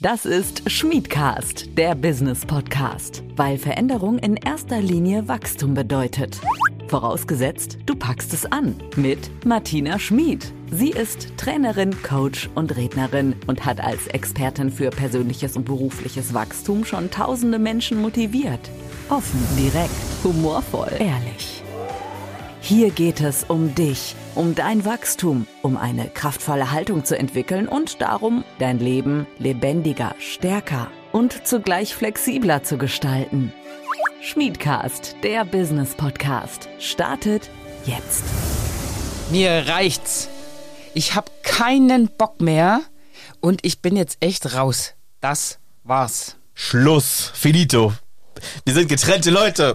Das ist Schmiedcast, der Business-Podcast, weil Veränderung in erster Linie Wachstum bedeutet. Vorausgesetzt, du packst es an mit Martina Schmid. Sie ist Trainerin, Coach und Rednerin und hat als Expertin für persönliches und berufliches Wachstum schon tausende Menschen motiviert. Offen, direkt, humorvoll, ehrlich. Hier geht es um dich, um dein Wachstum, um eine kraftvolle Haltung zu entwickeln und darum, dein Leben lebendiger, stärker und zugleich flexibler zu gestalten. Schmiedcast, der Business-Podcast, startet jetzt. Mir reicht's. Ich hab keinen Bock mehr und ich bin jetzt echt raus. Das war's. Schluss. Finito. Wir sind getrennte Leute.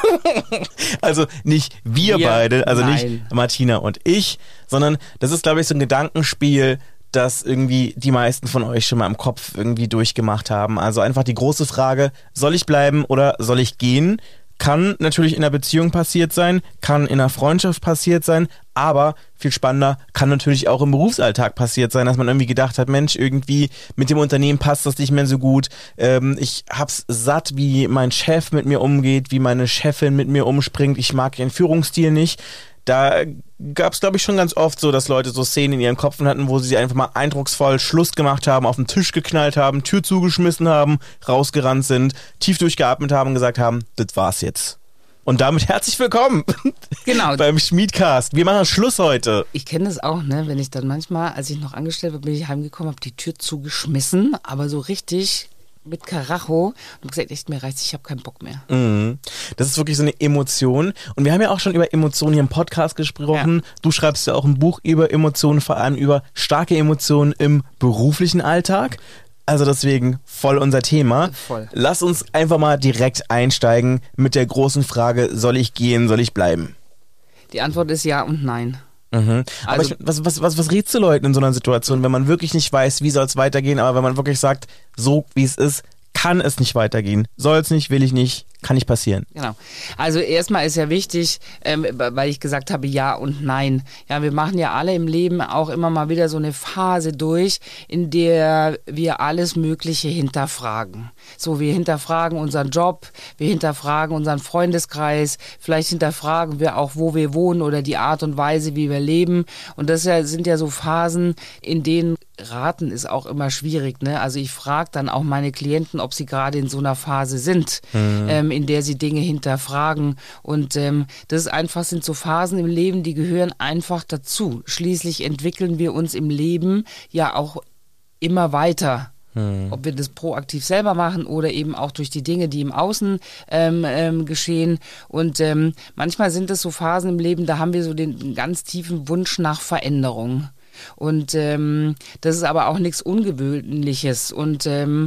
Also nicht wir beide, also nein. nicht Martina und ich, sondern das ist, glaube ich, so ein Gedankenspiel, das irgendwie die meisten von euch schon mal im Kopf irgendwie durchgemacht haben. Also einfach die große Frage, soll ich bleiben oder soll ich gehen? Kann natürlich in einer Beziehung passiert sein, kann in einer Freundschaft passiert sein, aber viel spannender, kann natürlich auch im Berufsalltag passiert sein, dass man irgendwie gedacht hat, Mensch, irgendwie mit dem Unternehmen passt das nicht mehr so gut. Ich hab's satt, wie mein Chef mit mir umgeht, wie meine Chefin mit mir umspringt. Ich mag ihren Führungsstil nicht. Da gab es, glaube ich, schon ganz oft so, dass Leute so Szenen in ihren Köpfen hatten, wo sie einfach mal eindrucksvoll Schluss gemacht haben, auf den Tisch geknallt haben, Tür zugeschmissen haben, rausgerannt sind, tief durchgeatmet haben und gesagt haben, das war's jetzt. Und damit herzlich willkommen beim Schmiedcast. Wir machen Schluss heute. Ich kenne das auch, ne, wenn ich dann manchmal, als ich noch angestellt war, bin ich heimgekommen, habe die Tür zugeschmissen, aber so richtig mit Karacho und gesagt, echt, mir reicht's, ich habe keinen Bock mehr. Mhm. Das ist wirklich so eine Emotion. Und wir haben ja auch schon über Emotionen hier im Podcast gesprochen. Ja. Du schreibst ja auch ein Buch über Emotionen, vor allem über starke Emotionen im beruflichen Alltag. Also deswegen voll unser Thema. Voll. Lass uns einfach mal direkt einsteigen mit der großen Frage, soll ich gehen, soll ich bleiben? Die Antwort ist ja und nein. Mhm. Aber Also, was rätst du Leuten in so einer Situation, wenn man wirklich nicht weiß, wie soll es weitergehen, aber wenn man wirklich sagt, so wie es ist, kann es nicht weitergehen. Soll es nicht, will ich nicht, kann nicht passieren. Genau. Also erstmal ist ja wichtig, weil ich gesagt habe ja und nein. Ja, wir machen ja alle im Leben auch immer mal wieder so eine Phase durch, in der wir alles Mögliche hinterfragen. So, wir hinterfragen unseren Job, wir hinterfragen unseren Freundeskreis, vielleicht hinterfragen wir auch, wo wir wohnen oder die Art und Weise, wie wir leben. Und das sind ja so Phasen, in denen raten ist auch immer schwierig, ne? Also ich frage dann auch meine Klienten, ob sie gerade in so einer Phase sind, in der sie Dinge hinterfragen. Und das ist einfach, sind so Phasen im Leben, die gehören einfach dazu. Schließlich entwickeln wir uns im Leben ja auch immer weiter. Ob wir das proaktiv selber machen oder eben auch durch die Dinge, die im Außen geschehen. Und manchmal sind es so Phasen im Leben, da haben wir so den ganz tiefen Wunsch nach Veränderung. Und das ist aber auch nichts Ungewöhnliches. Und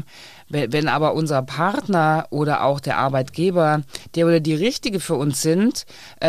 wenn aber unser Partner oder auch der Arbeitgeber, der oder die Richtige für uns sind,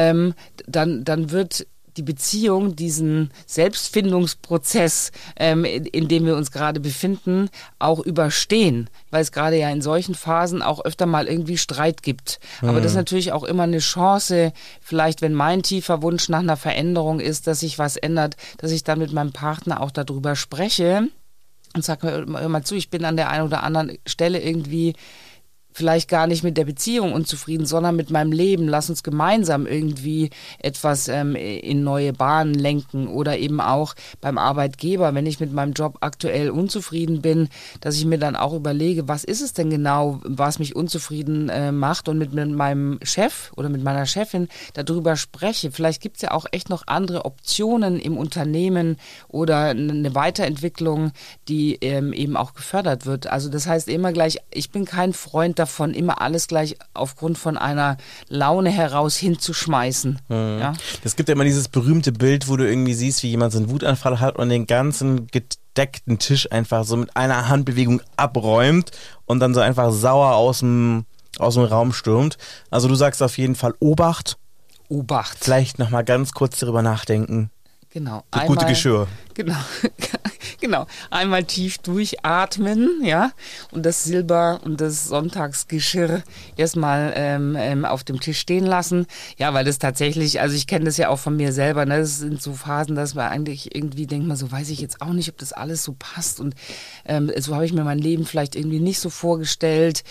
dann wird die Beziehung, diesen Selbstfindungsprozess, in dem wir uns gerade befinden, auch überstehen, weil es gerade ja in solchen Phasen auch öfter mal irgendwie Streit gibt. Aber das ist natürlich auch immer eine Chance, vielleicht wenn mein tiefer Wunsch nach einer Veränderung ist, dass sich was ändert, dass ich dann mit meinem Partner auch darüber spreche und sage, hör mal zu, ich bin an der einen oder anderen Stelle irgendwie vielleicht gar nicht mit der Beziehung unzufrieden, sondern mit meinem Leben. Lass uns gemeinsam irgendwie etwas in neue Bahnen lenken oder eben auch beim Arbeitgeber, wenn ich mit meinem Job aktuell unzufrieden bin, dass ich mir dann auch überlege, was ist es denn genau, was mich unzufrieden macht und mit meinem Chef oder mit meiner Chefin darüber spreche. Vielleicht gibt es ja auch echt noch andere Optionen im Unternehmen oder eine Weiterentwicklung, die eben auch gefördert wird. Also das heißt immer gleich, ich bin kein Freund davon, immer alles gleich aufgrund von einer Laune heraus hinzuschmeißen. Ja? Es gibt ja immer dieses berühmte Bild, wo du irgendwie siehst, wie jemand so einen Wutanfall hat und den ganzen gedeckten Tisch einfach so mit einer Handbewegung abräumt und dann so einfach sauer aus dem Raum stürmt. Also du sagst auf jeden Fall Obacht. Obacht. Vielleicht nochmal ganz kurz darüber nachdenken. Genau. Das gute Geschirr. Genau, genau. Einmal tief durchatmen, ja, und das Silber- und das Sonntagsgeschirr erstmal auf dem Tisch stehen lassen. Ja, weil das tatsächlich, also ich kenne das ja auch von mir selber, ne? Das sind so Phasen, dass man eigentlich irgendwie denkt, man so weiß ich jetzt auch nicht, ob das alles so passt und so habe ich mir mein Leben vielleicht irgendwie nicht so vorgestellt,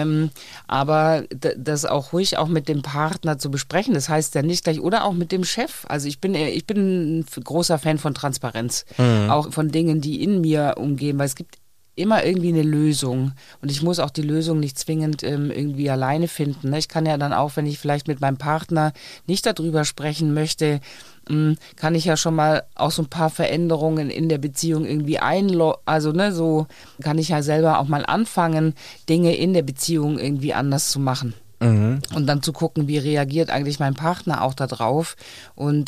aber das auch ruhig auch mit dem Partner zu besprechen, das heißt ja nicht gleich, oder auch mit dem Chef. Also ich bin ein großer Fan von Transparenz. Auch von Dingen, die in mir umgehen, weil es gibt immer irgendwie eine Lösung und ich muss auch die Lösung nicht zwingend irgendwie alleine finden. Ne? Ich kann ja dann auch, wenn ich vielleicht mit meinem Partner nicht darüber sprechen möchte, kann ich ja schon mal auch so ein paar Veränderungen in der Beziehung irgendwie so kann ich ja selber auch mal anfangen, Dinge in der Beziehung irgendwie anders zu machen. Und dann zu gucken, wie reagiert eigentlich mein Partner auch darauf und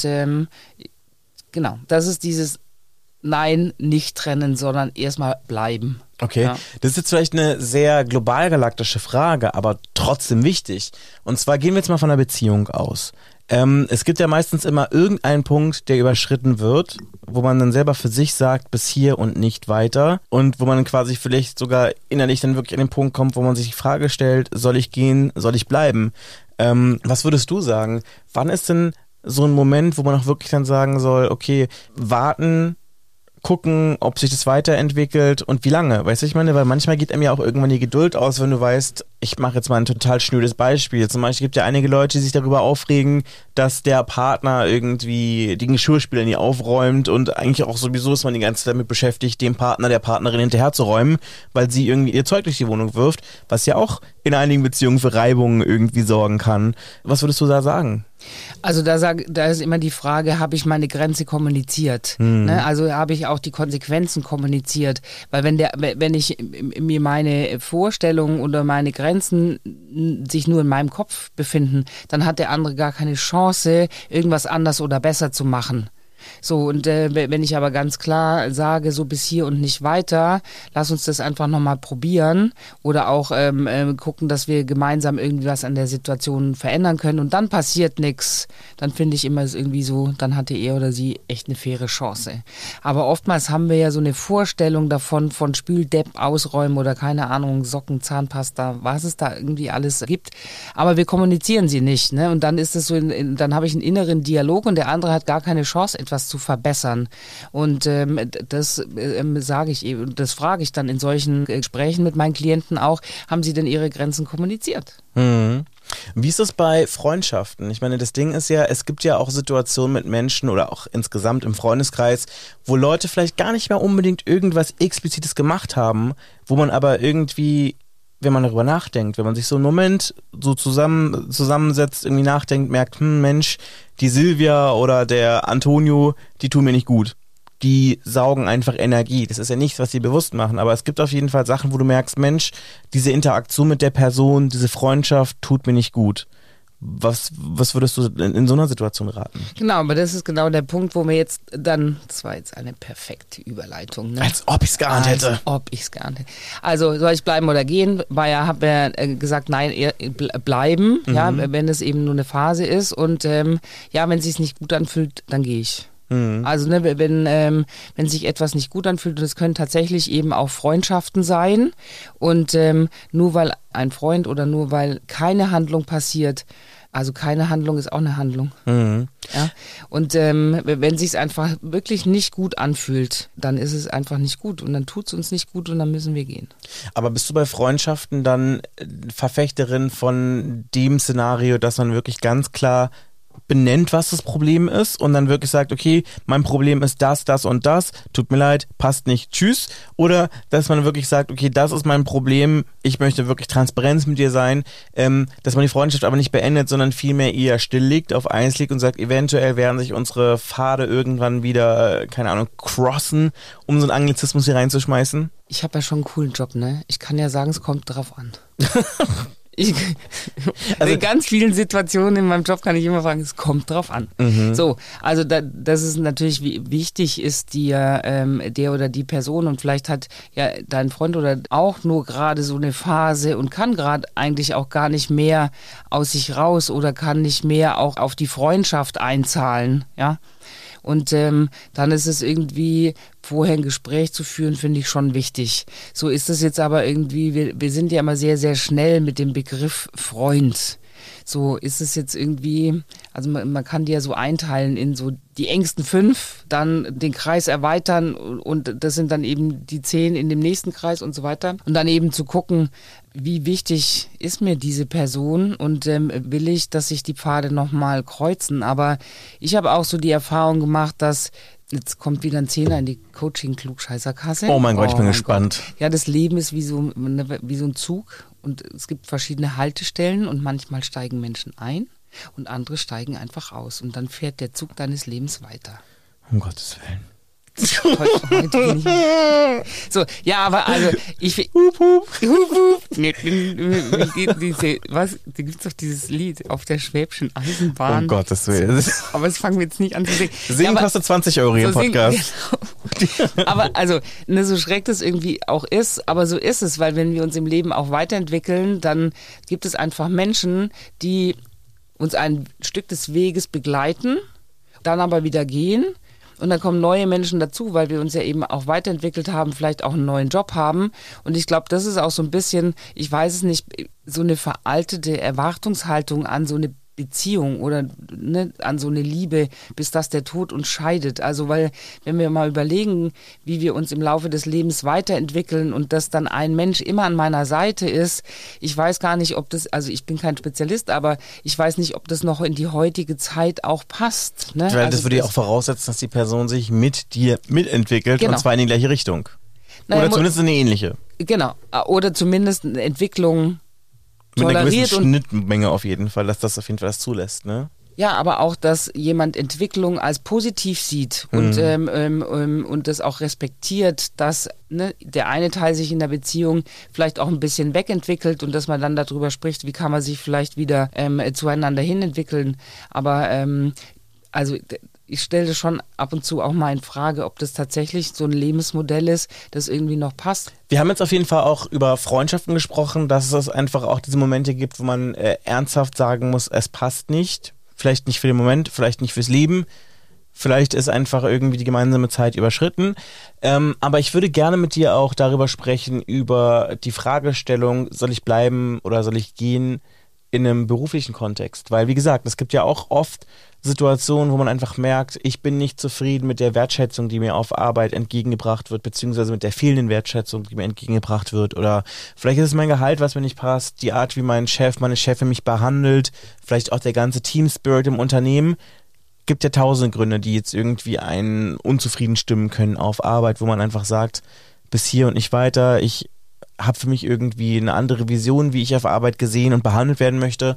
genau, das ist dieses Nein, nicht trennen, sondern erstmal bleiben. Okay, ja. Das ist jetzt vielleicht eine sehr global galaktische Frage, aber trotzdem wichtig. Und zwar gehen wir jetzt mal von einer Beziehung aus. Es gibt ja meistens immer irgendeinen Punkt, der überschritten wird, wo man dann selber für sich sagt, bis hier und nicht weiter. Und wo man dann quasi vielleicht sogar innerlich dann wirklich an den Punkt kommt, wo man sich die Frage stellt, soll ich gehen, soll ich bleiben? Was würdest du sagen? Wann ist denn so ein Moment, wo man auch wirklich dann sagen soll, okay, warten, gucken, ob sich das weiterentwickelt und wie lange, weißt du, ich meine, weil manchmal geht einem ja auch irgendwann die Geduld aus, wenn du weißt, ich mache jetzt mal ein total schnödes Beispiel. Zum Beispiel gibt es ja einige Leute, die sich darüber aufregen, dass der Partner irgendwie die Geschirrspüler nie aufräumt und eigentlich auch sowieso ist man die ganze Zeit damit beschäftigt, dem Partner, der Partnerin hinterherzuräumen, weil sie irgendwie ihr Zeug durch die Wohnung wirft, was ja auch in einigen Beziehungen für Reibungen irgendwie sorgen kann. Was würdest du da sagen? Also da ist immer die Frage, habe ich meine Grenze kommuniziert? Ne? Also habe ich auch die Konsequenzen kommuniziert? Weil wenn ich mir meine Vorstellungen oder meine Grenzen sich nur in meinem Kopf befinden, dann hat der andere gar keine Chance, irgendwas anders oder besser zu machen. So, und wenn ich aber ganz klar sage, so bis hier und nicht weiter, lass uns das einfach nochmal probieren oder auch gucken, dass wir gemeinsam irgendwie was an der Situation verändern können und dann passiert nichts, dann finde ich immer irgendwie so, dann hatte er oder sie echt eine faire Chance. Aber oftmals haben wir ja so eine Vorstellung davon, von Spüldepp, Ausräumen oder keine Ahnung, Socken, Zahnpasta, was es da irgendwie alles gibt, aber wir kommunizieren sie nicht, ne? Und dann ist es so, dann habe ich einen inneren Dialog und der andere hat gar keine Chance, etwas zu verbessern. Und das sage ich eben, das frage ich dann in solchen Gesprächen mit meinen Klienten auch, haben sie denn ihre Grenzen kommuniziert? Wie ist das bei Freundschaften? Ich meine, das Ding ist ja, es gibt ja auch Situationen mit Menschen oder auch insgesamt im Freundeskreis, wo Leute vielleicht gar nicht mehr unbedingt irgendwas Explizites gemacht haben, wo man aber irgendwie, wenn man darüber nachdenkt, wenn man sich so einen Moment so zusammensetzt, irgendwie nachdenkt, merkt, Mensch, die Silvia oder der Antonio, die tun mir nicht gut. Die saugen einfach Energie. Das ist ja nichts, was sie bewusst machen, aber es gibt auf jeden Fall Sachen, wo du merkst, Mensch, diese Interaktion mit der Person, diese Freundschaft tut mir nicht gut. Was würdest du in so einer Situation raten? Genau, aber das ist genau der Punkt, wo wir jetzt dann, das war jetzt eine perfekte Überleitung. Ne? Als ob ich es geahnt hätte. Als ob ich es geahnt hätte. Also soll ich bleiben oder gehen? Habe ja gesagt, nein, bleiben, ja, wenn es eben nur eine Phase ist und wenn es sich nicht gut anfühlt, dann gehe ich. Also ne, wenn sich etwas nicht gut anfühlt, und es können tatsächlich eben auch Freundschaften sein und nur weil ein Freund oder nur weil keine Handlung passiert, also keine Handlung ist auch eine Handlung. Ja? Und wenn sich es einfach wirklich nicht gut anfühlt, dann ist es einfach nicht gut und dann tut es uns nicht gut und dann müssen wir gehen. Aber bist du bei Freundschaften dann Verfechterin von dem Szenario, dass man wirklich ganz klar benennt, was das Problem ist und dann wirklich sagt, okay, mein Problem ist das, das und das, tut mir leid, passt nicht, tschüss. Oder dass man wirklich sagt, okay, das ist mein Problem, ich möchte wirklich Transparenz mit dir sein, dass man die Freundschaft aber nicht beendet, sondern vielmehr eher still liegt, auf eins liegt und sagt, eventuell werden sich unsere Pfade irgendwann wieder, keine Ahnung, crossen, um so einen Anglizismus hier reinzuschmeißen. Ich habe ja schon einen coolen Job, ne? Ich kann ja sagen, es kommt drauf an. In ganz vielen Situationen in meinem Job kann ich immer fragen, es kommt drauf an. So, also das ist natürlich wichtig, ist dir der oder die Person und vielleicht hat ja dein Freund oder auch nur gerade so eine Phase und kann gerade eigentlich auch gar nicht mehr aus sich raus oder kann nicht mehr auch auf die Freundschaft einzahlen, ja. Und dann ist es irgendwie, vorher ein Gespräch zu führen, finde ich schon wichtig. So ist es jetzt aber irgendwie, wir sind ja immer sehr, sehr schnell mit dem Begriff Freund. So ist es jetzt irgendwie, also man kann die ja so einteilen in so die engsten 5, dann den Kreis erweitern und das sind dann eben die 10 in dem nächsten Kreis und so weiter. Und dann eben zu gucken, wie wichtig ist mir diese Person und will ich, dass sich die Pfade nochmal kreuzen. Aber ich habe auch so die Erfahrung gemacht, dass jetzt kommt wieder ein Zehner in die Coaching-Klugscheißerkasse. Oh mein Gott, ich bin gespannt. Gott. Ja, das Leben ist wie so ein Zug und es gibt verschiedene Haltestellen und manchmal steigen Menschen ein und andere steigen einfach aus und dann fährt der Zug deines Lebens weiter. Um Gottes Willen. Heute bin ich so, ja, aber also ich hup, hup. Was, da gibt's doch dieses Lied auf der Schwäbischen Eisenbahn. Um Gottes Willen. Aber das fangen wir jetzt nicht an zu singen. Singen kostet 20 Euro hier im Podcast. Genau. Aber also, so schräg das irgendwie auch ist, aber so ist es, weil wenn wir uns im Leben auch weiterentwickeln, dann gibt es einfach Menschen, die uns ein Stück des Weges begleiten, dann aber wieder gehen. Und dann kommen neue Menschen dazu, weil wir uns ja eben auch weiterentwickelt haben, vielleicht auch einen neuen Job haben. Und ich glaube, das ist auch so ein bisschen, ich weiß es nicht, so eine veraltete Erwartungshaltung an so eine Beziehung oder an so eine Liebe, bis dass der Tod uns scheidet. Also weil, wenn wir mal überlegen, wie wir uns im Laufe des Lebens weiterentwickeln und dass dann ein Mensch immer an meiner Seite ist, ich weiß gar nicht, ob das, also ich bin kein Spezialist, aber ich weiß nicht, ob das noch in die heutige Zeit auch passt. Ne? Weil also das würde ja auch voraussetzen, dass die Person sich mit dir mitentwickelt, genau. Und zwar in die gleiche Richtung. Oder zumindest eine ähnliche. Genau, oder zumindest eine Entwicklung mit einer gewissen Schnittmenge auf jeden Fall, dass das auf jeden Fall das zulässt, ne? Ja, aber auch, dass jemand Entwicklung als positiv sieht und das auch respektiert, dass der eine Teil sich in der Beziehung vielleicht auch ein bisschen wegentwickelt und dass man dann darüber spricht, wie kann man sich vielleicht wieder zueinander hinentwickeln. Aber also ich stelle schon ab und zu auch mal in Frage, ob das tatsächlich so ein Lebensmodell ist, das irgendwie noch passt. Wir haben jetzt auf jeden Fall auch über Freundschaften gesprochen, dass es einfach auch diese Momente gibt, wo man ernsthaft sagen muss, es passt nicht. Vielleicht nicht für den Moment, vielleicht nicht fürs Leben. Vielleicht ist einfach irgendwie die gemeinsame Zeit überschritten. Aber ich würde gerne mit dir auch darüber sprechen, über die Fragestellung, soll ich bleiben oder soll ich gehen in einem beruflichen Kontext? Weil, wie gesagt, es gibt ja auch oft Situationen, wo man einfach merkt, ich bin nicht zufrieden mit der Wertschätzung, die mir auf Arbeit entgegengebracht wird, beziehungsweise mit der fehlenden Wertschätzung, die mir entgegengebracht wird. Oder vielleicht ist es mein Gehalt, was mir nicht passt, die Art, wie mein Chef, meine Chefin mich behandelt, vielleicht auch der ganze Team-Spirit im Unternehmen. Gibt ja tausende Gründe, die jetzt irgendwie einen unzufrieden stimmen können auf Arbeit, wo man einfach sagt, bis hier und nicht weiter, ich habe für mich irgendwie eine andere Vision, wie ich auf Arbeit gesehen und behandelt werden möchte.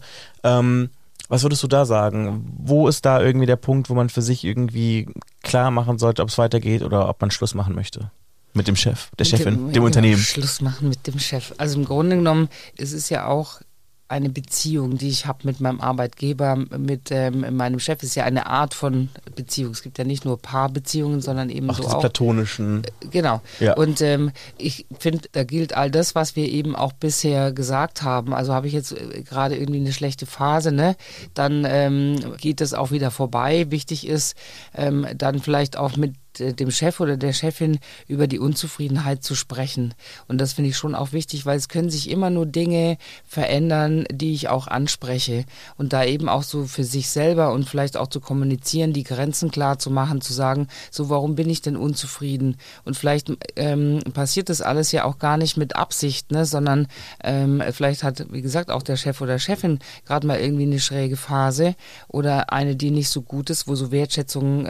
Was würdest du da sagen? Wo ist da irgendwie der Punkt, wo man für sich irgendwie klar machen sollte, ob es weitergeht oder ob man Schluss machen möchte? Mit dem Chef, der Chefin, dem Unternehmen. Schluss machen mit dem Chef. Also im Grunde genommen, es ist ja auch eine Beziehung, die ich habe mit meinem Arbeitgeber, mit meinem Chef, ist ja eine Art von Beziehung. Es gibt ja nicht nur Paarbeziehungen, sondern eben so auch platonischen. Genau. Ja. Und ich finde, da gilt all das, was wir eben auch bisher gesagt haben. Also habe ich jetzt gerade irgendwie eine schlechte Phase, ne? Dann geht es auch wieder vorbei. Wichtig ist, dann vielleicht auch mit dem Chef oder der Chefin über die Unzufriedenheit zu sprechen. Und das finde ich schon auch wichtig, weil es können sich immer nur Dinge verändern, die ich auch anspreche. Und da eben auch so für sich selber und vielleicht auch zu kommunizieren, die Grenzen klar zu machen, zu sagen, so warum bin ich denn unzufrieden? Und vielleicht passiert das alles ja auch gar nicht mit Absicht, ne? Sondern vielleicht hat, wie gesagt, auch der Chef oder Chefin gerade mal irgendwie eine schräge Phase oder eine, die nicht so gut ist, wo so Wertschätzung,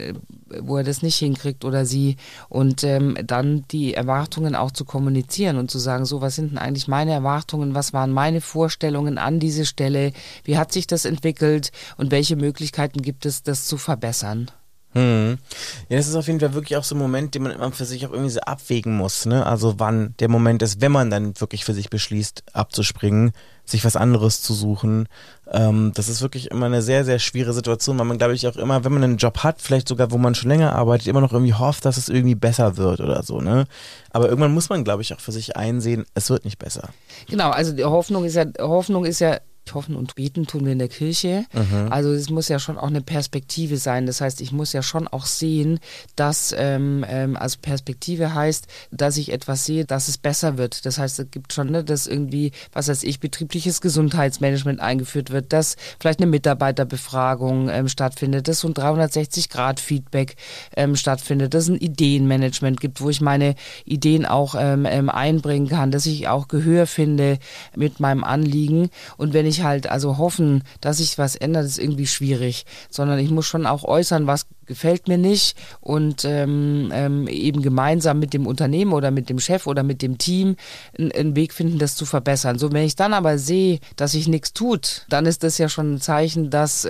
wo er das nicht hinkriegt oder sie und dann die Erwartungen auch zu kommunizieren und zu sagen, so was sind denn eigentlich meine Erwartungen, was waren meine Vorstellungen an diese Stelle, wie hat sich das entwickelt und welche Möglichkeiten gibt es, das zu verbessern? Ja, das ist auf jeden Fall wirklich auch so ein Moment, den man immer für sich auch irgendwie so abwägen muss, ne? Also wann der Moment ist, wenn man dann wirklich für sich beschließt, abzuspringen, sich was anderes zu suchen. Das ist wirklich immer eine sehr, sehr schwierige Situation, weil man, glaube ich, auch immer, wenn man einen Job hat, vielleicht sogar, wo man schon länger arbeitet, immer noch irgendwie hofft, dass es irgendwie besser wird oder so, ne? Aber irgendwann muss man, glaube ich, auch für sich einsehen, es wird nicht besser. Genau, also die Hoffnung ist ja Hoffen und beten tun wir in der Kirche. Also es muss ja schon auch eine Perspektive sein. Das heißt, ich muss ja schon auch sehen, dass, also Perspektive heißt, dass ich etwas sehe, dass es besser wird. Das heißt, es gibt schon, ne, dass irgendwie, was weiß ich, betriebliches Gesundheitsmanagement eingeführt wird, dass vielleicht eine Mitarbeiterbefragung stattfindet, dass so ein 360-Grad-Feedback stattfindet, dass es ein Ideenmanagement gibt, wo ich meine Ideen auch einbringen kann, dass ich auch Gehör finde mit meinem Anliegen. Und wenn ich halt also hoffen, dass sich was ändert, ist irgendwie schwierig, sondern ich muss schon auch äußern, was gefällt mir nicht und eben gemeinsam mit dem Unternehmen oder mit dem Chef oder mit dem Team einen Weg finden, das zu verbessern. So, wenn ich dann aber sehe, dass sich nichts tut, dann ist das ja schon ein Zeichen, dass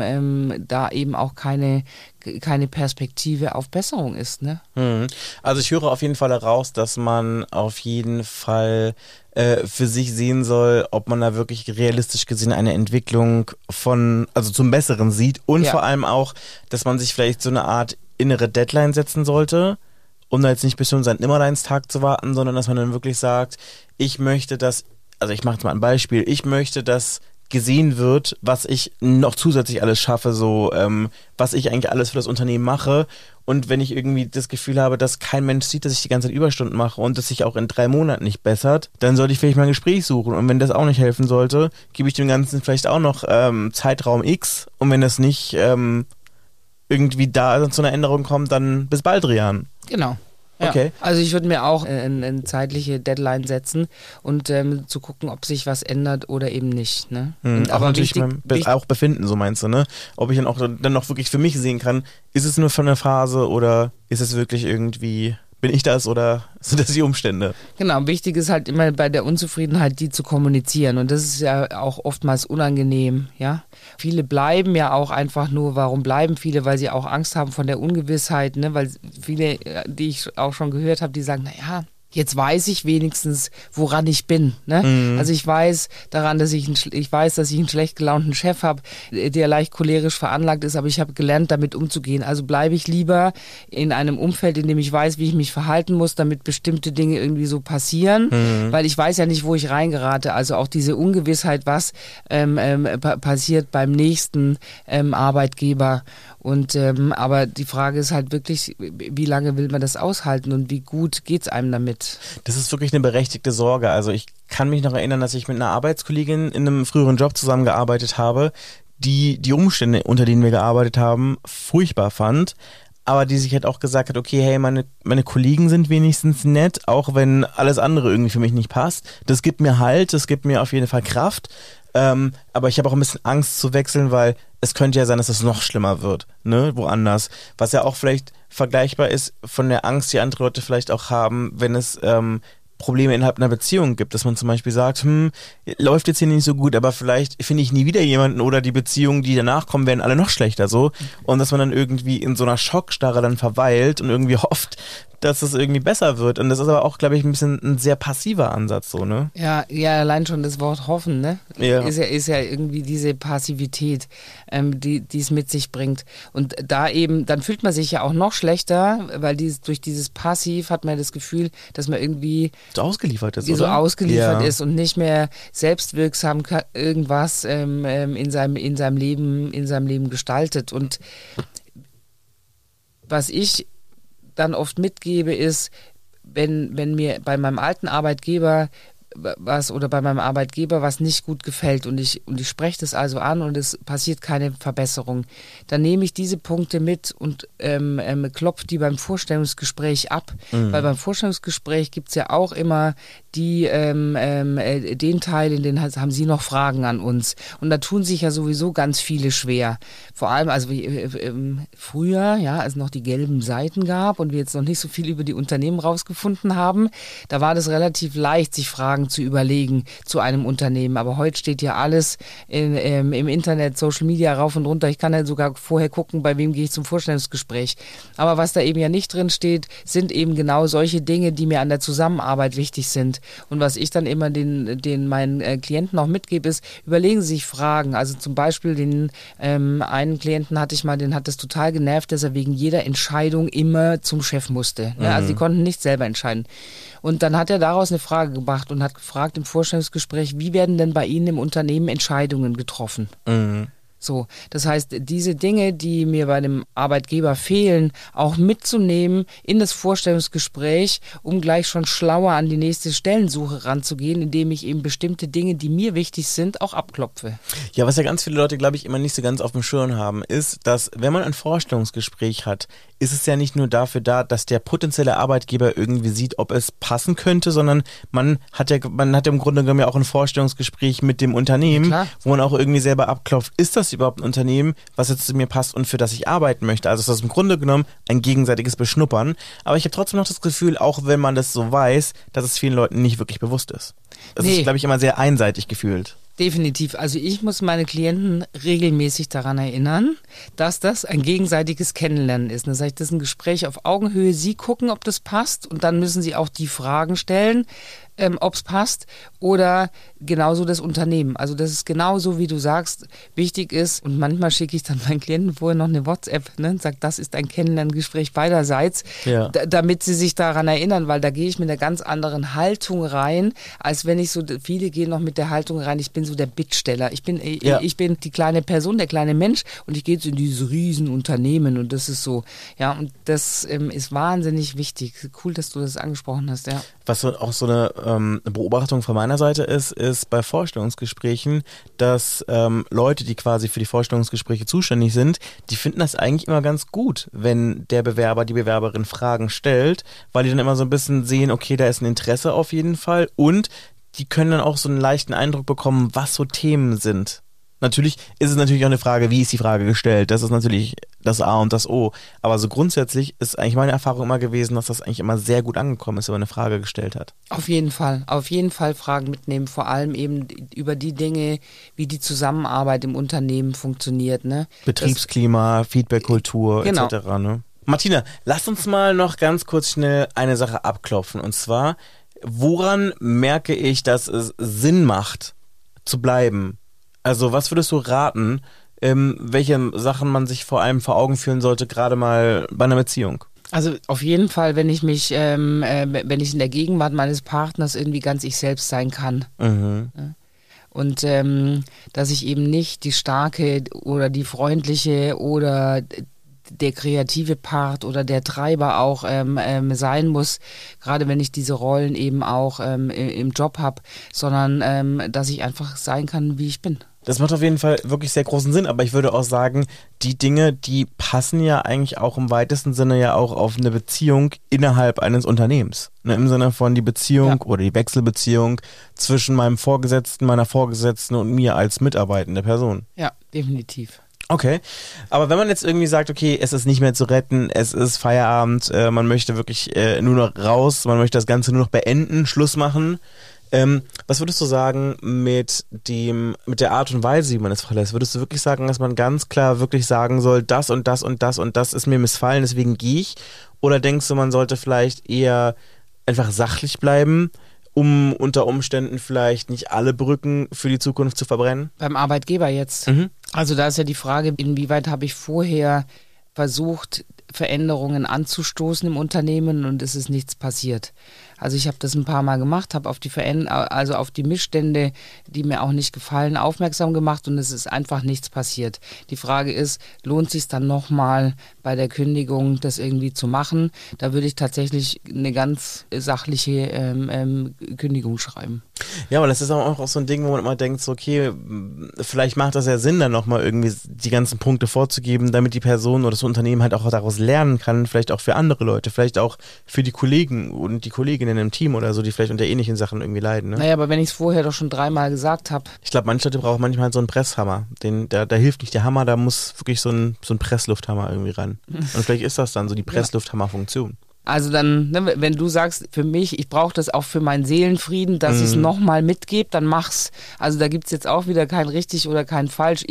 da eben auch keine Perspektive auf Besserung ist, ne? Also ich höre auf jeden Fall heraus, dass man auf jeden Fall für sich sehen soll, ob man da wirklich realistisch gesehen eine Entwicklung also zum Besseren sieht und vor allem auch, dass man sich vielleicht so eine Art innere Deadline setzen sollte, um da jetzt nicht bis zu seinen Nimmerleinstag zu warten, sondern dass man dann wirklich sagt, ich möchte, dass, also ich mache jetzt mal ein Beispiel, ich möchte, dass gesehen wird, was ich noch zusätzlich alles schaffe, so was ich eigentlich alles für das Unternehmen mache. Und wenn ich irgendwie das Gefühl habe, dass kein Mensch sieht, dass ich die ganze Zeit Überstunden mache und das sich auch in 3 Monaten nicht bessert, dann sollte ich vielleicht mal ein Gespräch suchen. Und wenn das auch nicht helfen sollte, gebe ich dem Ganzen vielleicht auch noch Zeitraum X. Und wenn das nicht irgendwie da zu einer Änderung kommt, dann bis bald, Rian. Genau. Ja. Okay. Also ich würde mir auch eine zeitliche Deadline setzen und zu gucken, ob sich was ändert oder eben nicht. Ne? Aber natürlich auch Befinden, so meinst du, ne? Ob ich dann auch wirklich für mich sehen kann, ist es nur für eine Phase oder ist es wirklich irgendwie, bin ich das oder sind das die Umstände? Genau, wichtig ist halt immer bei der Unzufriedenheit, die zu kommunizieren und das ist ja auch oftmals unangenehm, ja. Viele bleiben ja auch einfach nur, warum bleiben viele? Weil sie auch Angst haben von der Ungewissheit, ne? Weil viele, die ich auch schon gehört habe, die sagen, naja, jetzt weiß ich wenigstens, woran ich bin. Ne? Also ich weiß daran, dass ich einen schlecht gelaunten Chef habe, der leicht cholerisch veranlagt ist, aber ich habe gelernt, damit umzugehen. Also bleibe ich lieber in einem Umfeld, in dem ich weiß, wie ich mich verhalten muss, damit bestimmte Dinge irgendwie so passieren, weil ich weiß ja nicht, wo ich reingerate. Also auch diese Ungewissheit, was passiert beim nächsten Arbeitgeber. Und aber die Frage ist halt wirklich, wie lange will man das aushalten und wie gut geht's einem damit? Das ist wirklich eine berechtigte Sorge. Also ich kann mich noch erinnern, dass ich mit einer Arbeitskollegin in einem früheren Job zusammengearbeitet habe, die Umstände, unter denen wir gearbeitet haben, furchtbar fand, aber die sich halt auch gesagt hat, okay, hey, meine Kollegen sind wenigstens nett, auch wenn alles andere irgendwie für mich nicht passt. Das gibt mir Halt, das gibt mir auf jeden Fall Kraft. Aber ich habe auch ein bisschen Angst zu wechseln, weil es könnte ja sein, dass es noch schlimmer wird, ne, woanders. Was ja auch vielleicht vergleichbar ist von der Angst, die andere Leute vielleicht auch haben, wenn es Probleme innerhalb einer Beziehung gibt, dass man zum Beispiel sagt, läuft jetzt hier nicht so gut, aber vielleicht finde ich nie wieder jemanden oder die Beziehungen, die danach kommen, werden alle noch schlechter so. Und dass man dann irgendwie in so einer Schockstarre dann verweilt und irgendwie hofft, dass es irgendwie besser wird. Und das ist aber auch, glaube ich, ein bisschen ein sehr passiver Ansatz, so, ne? Ja, allein schon das Wort hoffen, ne? Ja. Ist ja irgendwie diese Passivität, die es mit sich bringt. Und da eben, dann fühlt man sich ja auch noch schlechter, weil durch dieses Passiv hat man das Gefühl, dass man irgendwie so ausgeliefert ist, so ausgeliefert ist und nicht mehr selbstwirksam irgendwas in seinem Leben gestaltet. Und was ich dann oft mitgebe, ist, wenn mir bei meinem alten Arbeitgeber was nicht gut gefällt und ich spreche das also an und es passiert keine Verbesserung, dann nehme ich diese Punkte mit und klopfe die beim Vorstellungsgespräch ab, weil beim Vorstellungsgespräch gibt es ja auch immer den Teil, in den haben Sie noch Fragen an uns und da tun sich ja sowieso ganz viele schwer, vor allem also früher, ja, als es noch die gelben Seiten gab und wir jetzt noch nicht so viel über die Unternehmen rausgefunden haben, da war das relativ leicht, sich Fragen zu überlegen zu einem Unternehmen. Aber heute steht ja alles im Internet, Social Media rauf und runter. Ich kann ja sogar vorher gucken, bei wem gehe ich zum Vorstellungsgespräch. Aber was da eben ja nicht drin steht, sind eben genau solche Dinge, die mir an der Zusammenarbeit wichtig sind. funktioniert. Und was ich dann immer den meinen Klienten auch mitgebe, ist, überlegen Sie sich Fragen. Also zum Beispiel den einen Klienten hatte ich mal, den hat das total genervt, dass er wegen jeder Entscheidung immer zum Chef musste. Ne? Also die konnten nicht selber entscheiden. Und dann hat er daraus eine Frage gemacht und hat gefragt im Vorstellungsgespräch, wie werden denn bei Ihnen im Unternehmen Entscheidungen getroffen? So, das heißt, diese Dinge, die mir bei dem Arbeitgeber fehlen, auch mitzunehmen in das Vorstellungsgespräch, um gleich schon schlauer an die nächste Stellensuche ranzugehen, indem ich eben bestimmte Dinge, die mir wichtig sind, auch abklopfe. Ja, was ja ganz viele Leute, glaube ich, immer nicht so ganz auf dem Schirm haben, ist, dass wenn man ein Vorstellungsgespräch hat, ist es ja nicht nur dafür da, dass der potenzielle Arbeitgeber irgendwie sieht, ob es passen könnte, sondern man hat im Grunde genommen ja auch ein Vorstellungsgespräch mit dem Unternehmen, wo man auch irgendwie selber abklopft, ist das überhaupt ein Unternehmen, was jetzt zu mir passt und für das ich arbeiten möchte. Also ist das im Grunde genommen ein gegenseitiges Beschnuppern. Aber ich habe trotzdem noch das Gefühl, auch wenn man das so weiß, dass es vielen Leuten nicht wirklich bewusst ist. Das ist, glaube ich, immer sehr einseitig gefühlt. Definitiv. Also ich muss meine Klienten regelmäßig daran erinnern, dass das ein gegenseitiges Kennenlernen ist. Das heißt, das ist ein Gespräch auf Augenhöhe. Sie gucken, ob das passt und dann müssen Sie auch die Fragen stellen, ob es passt oder genauso das Unternehmen. Also das ist genauso, wie du sagst, wichtig ist und manchmal schicke ich dann meinen Klienten vorher noch eine WhatsApp, ne, und sage, das ist ein Kennenlerngespräch beiderseits, damit sie sich daran erinnern, weil da gehe ich mit einer ganz anderen Haltung rein, als wenn ich so, viele gehen noch mit der Haltung rein, ich bin so der Bittsteller, ich bin die kleine Person, der kleine Mensch und ich gehe jetzt in dieses Riesenunternehmen und das ist so, ja, und das ist wahnsinnig wichtig. Cool, dass du das angesprochen hast, ja. Was auch so eine Beobachtung von meiner Seite ist bei Vorstellungsgesprächen, dass Leute, die quasi für die Vorstellungsgespräche zuständig sind, die finden das eigentlich immer ganz gut, wenn der Bewerber, die Bewerberin Fragen stellt, weil die dann immer so ein bisschen sehen, okay, da ist ein Interesse auf jeden Fall und die können dann auch so einen leichten Eindruck bekommen, was so Themen sind. Natürlich ist es natürlich auch eine Frage, wie ist die Frage gestellt? Das ist natürlich das A und das O. Aber so grundsätzlich ist eigentlich meine Erfahrung immer gewesen, dass das eigentlich immer sehr gut angekommen ist, wenn man eine Frage gestellt hat. Auf jeden Fall Fragen mitnehmen, vor allem eben über die Dinge, wie die Zusammenarbeit im Unternehmen funktioniert. Ne? Betriebsklima, Feedbackkultur genau. etc. Ne? Martina, lass uns mal noch ganz kurz schnell eine Sache abklopfen. Und zwar, woran merke ich, dass es Sinn macht, zu bleiben? Also was würdest du raten, welche Sachen man sich vor allem vor Augen führen sollte, gerade mal bei einer Beziehung? Also auf jeden Fall, wenn ich mich, wenn ich in der Gegenwart meines Partners irgendwie ganz ich selbst sein kann. Und dass ich eben nicht die starke oder die freundliche oder der kreative Part oder der Treiber auch sein muss, gerade wenn ich diese Rollen eben auch im Job habe, sondern dass ich einfach sein kann, wie ich bin. Das macht auf jeden Fall wirklich sehr großen Sinn, aber ich würde auch sagen, die Dinge, die passen ja eigentlich auch im weitesten Sinne ja auch auf eine Beziehung innerhalb eines Unternehmens. Ne, im Sinne von die Beziehung oder die Wechselbeziehung zwischen meinem Vorgesetzten, meiner Vorgesetzten und mir als mitarbeitende Person. Ja, definitiv. Okay, aber wenn man jetzt irgendwie sagt, okay, es ist nicht mehr zu retten, es ist Feierabend, man möchte wirklich nur noch raus, man möchte das Ganze nur noch beenden, Schluss machen. Was würdest du sagen mit der Art und Weise, wie man es verlässt? Würdest du wirklich sagen, dass man ganz klar wirklich sagen soll, das und das und das und das ist mir missfallen, deswegen gehe ich? Oder denkst du, man sollte vielleicht eher einfach sachlich bleiben, um unter Umständen vielleicht nicht alle Brücken für die Zukunft zu verbrennen? Beim Arbeitgeber jetzt. Also da ist ja die Frage, inwieweit habe ich vorher versucht, Veränderungen anzustoßen im Unternehmen und es ist nichts passiert. Also ich habe das ein paar Mal gemacht, habe auf die Missstände, die mir auch nicht gefallen, aufmerksam gemacht und es ist einfach nichts passiert. Die Frage ist, lohnt es sich dann nochmal bei der Kündigung, das irgendwie zu machen? Da würde ich tatsächlich eine ganz sachliche Kündigung schreiben. Ja, aber das ist auch so ein Ding, wo man immer denkt, so, okay, vielleicht macht das ja Sinn, dann nochmal irgendwie die ganzen Punkte vorzugeben, damit die Person oder das Unternehmen halt auch daraus lernen kann, vielleicht auch für andere Leute, vielleicht auch für die Kollegen und die Kolleginnen im Team oder so, die vielleicht unter ähnlichen Sachen irgendwie leiden. Ne? Naja, aber wenn ich es vorher doch schon 3-mal gesagt habe. Ich glaube, manche Leute brauchen manchmal so einen Presshammer. Da hilft nicht der Hammer, da muss wirklich so ein Presslufthammer irgendwie ran. Und vielleicht ist das dann so die Presslufthammer-Funktion. Also dann, ne, wenn du sagst, für mich, ich brauche das auch für meinen Seelenfrieden, dass ich es nochmal mitgebe, dann mach's. Also da gibt's jetzt auch wieder kein richtig oder kein falsch. Ich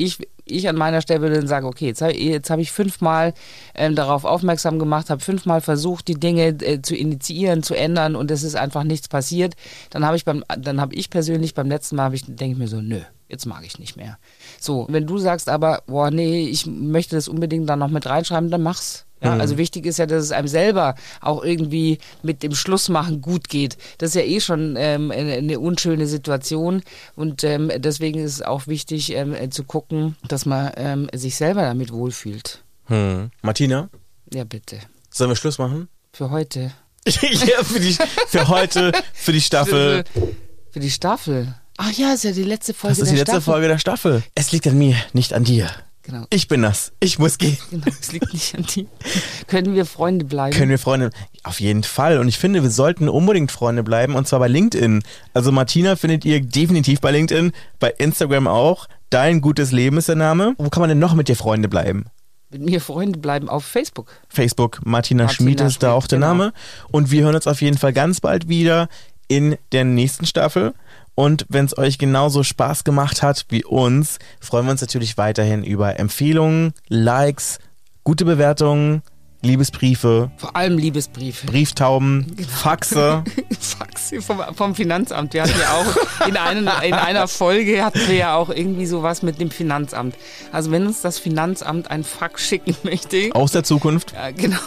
ich an meiner Stelle würde dann sagen, okay, jetzt hab ich 5-mal darauf aufmerksam gemacht, habe 5-mal versucht, die Dinge zu initiieren, zu ändern und es ist einfach nichts passiert. Dann habe ich persönlich beim letzten Mal, denke ich mir so, nö, jetzt mag ich nicht mehr. So, wenn du sagst aber, boah, nee, ich möchte das unbedingt dann noch mit reinschreiben, dann mach's. Ja, also wichtig ist ja, dass es einem selber auch irgendwie mit dem Schlussmachen gut geht. Das ist ja eh schon eine unschöne Situation und deswegen ist es auch wichtig zu gucken, dass man sich selber damit wohlfühlt. Martina? Ja, bitte. Sollen wir Schluss machen? Für heute. Ja, für heute, für die Staffel. Für die Staffel? Ach ja, ist ja die letzte Folge der Staffel. Das ist die letzte Folge der Staffel. Es liegt an mir, nicht an dir. Genau. Ich bin das. Ich muss gehen. Genau, es liegt nicht an dir. Können wir Freunde bleiben? Können wir Freunde? Auf jeden Fall. Und ich finde, wir sollten unbedingt Freunde bleiben und zwar bei LinkedIn. Also Martina findet ihr definitiv bei LinkedIn, bei Instagram auch. Dein gutes Leben ist der Name. Wo kann man denn noch mit dir Freunde bleiben? Mit mir Freunde bleiben auf Facebook. Facebook, Martina Schmid ist da auch der Name. Und wir hören uns auf jeden Fall ganz bald wieder in der nächsten Staffel. Und wenn es euch genauso Spaß gemacht hat wie uns, freuen wir uns natürlich weiterhin über Empfehlungen, Likes, gute Bewertungen, Liebesbriefe. Vor allem Liebesbriefe. Brieftauben, genau. Faxe. Faxe vom Finanzamt. Wir hatten ja auch in einer Folge hatten wir ja auch irgendwie sowas mit dem Finanzamt. Also wenn uns das Finanzamt ein Fax schicken möchte. Aus der Zukunft. Ja, genau.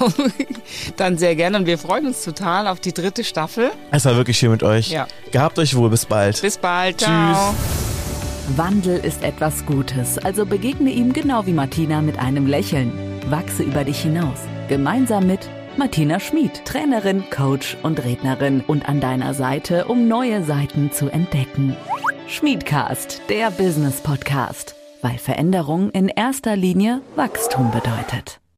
Dann sehr gerne. Und wir freuen uns total auf die 3. Staffel. Es war wirklich schön mit euch. Ja. Gehabt euch wohl. Bis bald. Bis bald. Ciao. Tschüss. Wandel ist etwas Gutes, also begegne ihm genau wie Martina mit einem Lächeln. Wachse über dich hinaus. Gemeinsam mit Martina Schmid, Trainerin, Coach und Rednerin und an deiner Seite, um neue Seiten zu entdecken. Schmidcast, der Business Podcast, weil Veränderung in erster Linie Wachstum bedeutet.